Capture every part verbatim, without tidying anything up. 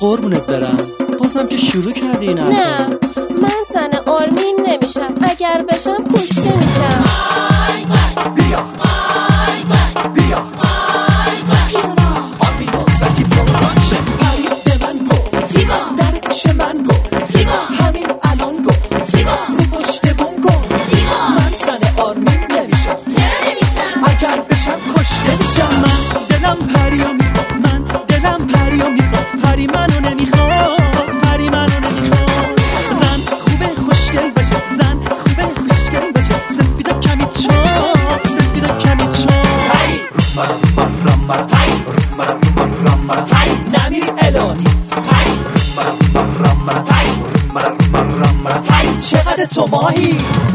قربونت برم، بازم که شروع کردی این حرفا. نه من زن آرمین نمیشم، اگر بشم کشته میشم. بیا بیا آرمین نصرتی پروداکشن. پری به من گفت در گوش من گفت همین الان گفت رو پشت بوم گفت من زن آرمین نمیشم، اگر بشم کشته میشم. من دلم پریا میخواد، من دلم پریا میخواد، پری منو نمیخواد، پری منو نمیخواد. زن خوبه خوشگل بشه، زن خوبه خوشگل بشه، سفید و کمی چاق، سفید و کمی چاق. هی روما روما روما هی روما روما روما هی نمیری الهی. هی روما روما روما هی روما روما روما هی چقدر تو ماهی.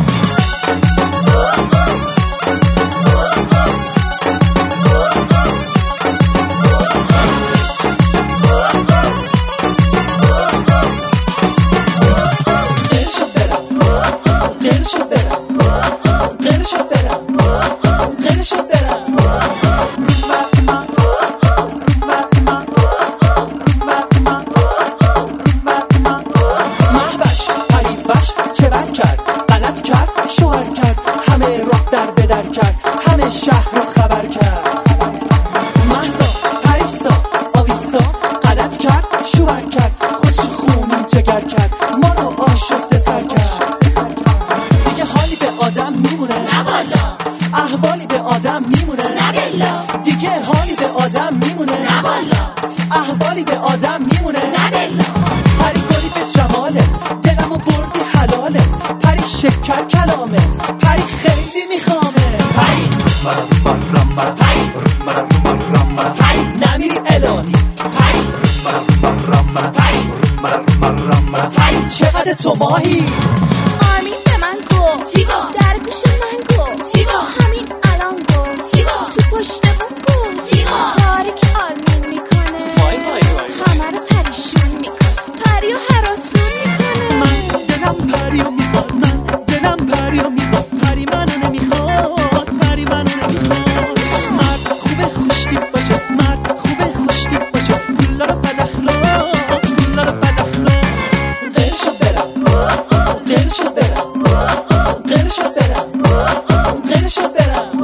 شهر رو خبر کرد، محسا پریسا آویسا غلط کرد، شوهر کرد، خوش خونی جگر کرد، ما رو آشفته سر کرد. دیگه حالی به آدم میمونه نه والا، احوالی به آدم میمونه نه بلا، دیگه حالی به آدم میمونه نه والا، احوالی به آدم میمونه نه بلا. پری گلی به جمالت دلمو بردی حلالت، پری شکر کلامت، پری خیلی میخوامه. پری روما روما هی روما روما روما هی نمیری الهی. هی روما روما روما هی روما روما روما هی چقدر تو ماهی. آرمین به من گفت در گوش من گفت همین الان گفت تو پشت بوم گفت کاری که آرمین میکنه همه رو پریشون میکنه، پری و هراسون میکنه. من دلم پریا میخواد، من دلم پریا میخواد، پری منو نمیخواد، پری منو نمیخواد. مرد خوبه خوشتیپ باشه، مرد خوبه خوشتیپ باشه، گلا رو بد اخلاق، گلا رو بد اخلاق. قرشو برم قرشو برم قرشو برم قرشو برم.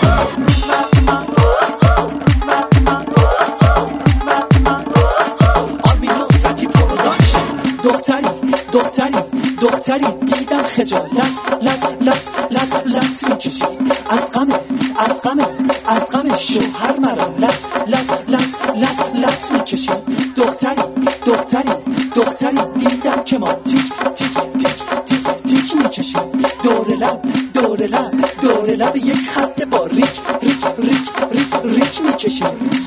آرمین نصرتی پروداکشن. دختری دختری دختری دیدم خجالت لط لط لط لط میکشی، از غم از غم از غم شوهر مرا لط لط لط لط لط میکشی. دختری دختری دختری دیدم که ما تیک تیک تیک تیک تیک میکشی، دور لب دور لب دور لب یک خط با ریک ریک ریک ریک ریک میکشی.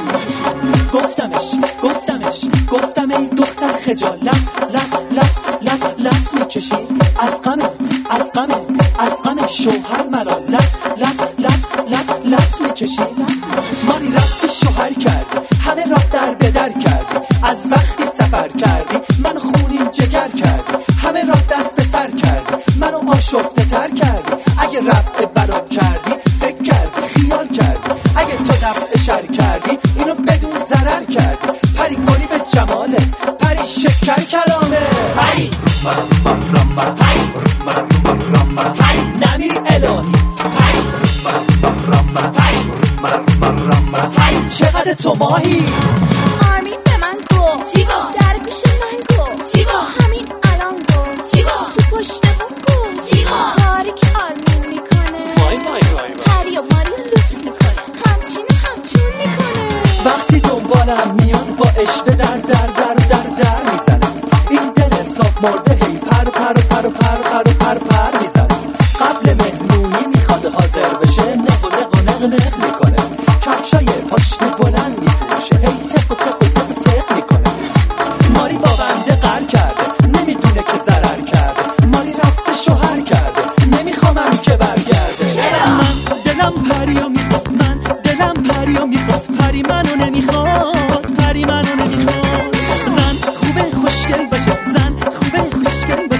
گفتمش گفتمش گفتم ای دختر خجالت لط لط لط لط میکشی، از غم از غم از غم شوهر مرا لط لط لط لط لط میکشی. ماری رفتی شوهر کردی، همه را در به در کردی، از وقتی سفر کردی من خونین جگر کردی، همه را دست به سر کردی، منو آشفته تر کردی. اگه رفع بلا کردی فکر کردی خیال کردی، اگه تو دفع شر کردی اینو بدون ضرر کردی. پری گلی به جمالت، پری شکر کلامه. پری روما روما هی روما روما روما هی نمیری الهی. هی روما روما روما هی روما روما روما هی چقدر تو ماهی. آرمین به من گفت در گوش من گفت همین الان گفت تو پشت بوم گفت کاری که آرمین میکنه پری و ماری لوس میکنه، همچین همچون میکنه. وقتی دنبالم میاد با اشوه در در در در در میزنه، این دل صاف مرده هی پر پر پر پر پر پر پر میزنه. قبل مهمونی میخواد حاضر بشه، نق و نق و نق نق میکنه، کفشای پاشنه بلند میفروشه، هی تق و تق و تق و تق میکنه. ماری با بنده قر کرده، نمیدونه که ضرر کرده، ماری رفته شوهر کرده، نمیخوامم که برگرده. من دلم پریا میخواد، من دلم پریا میخواد، پری منو نمیخواد، پری منو نمیخواد. زن خوبه خوشگل باشه، زن خوبه خوشگل